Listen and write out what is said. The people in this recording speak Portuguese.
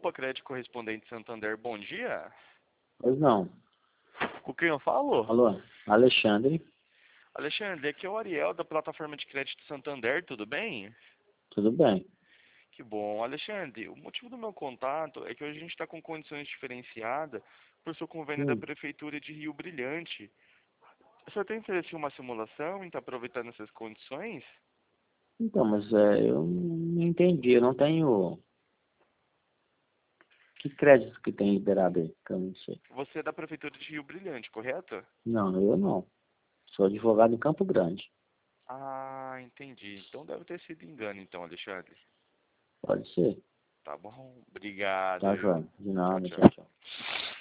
Opa, Crédito Correspondente Santander, bom dia. Pois não. Com quem eu falo? Alô, Alexandre, Alexandre, aqui é o Ariel da plataforma de crédito Santander, tudo bem? tudo bem? Que bom. Alexandre, o motivo do meu contato é que hoje a gente está com condições diferenciadas por seu convênio da Hum, Prefeitura de Rio Brilhante. O senhor tem interesse em uma simulação e está aproveitando essas condições? então, mas eu não entendi, eu não tenho... Que crédito que tem liberado aí? Que eu não sei. Você é da Prefeitura de Rio Brilhante, correto? Não, eu não. Sou advogado em Campo Grande. Ah, entendi. Então deve ter sido engano, então, Alexandre. Pode ser. Tá bom. Obrigado, Tá, viu? joia. De Tchau, nada, tchau, tchau. tchau.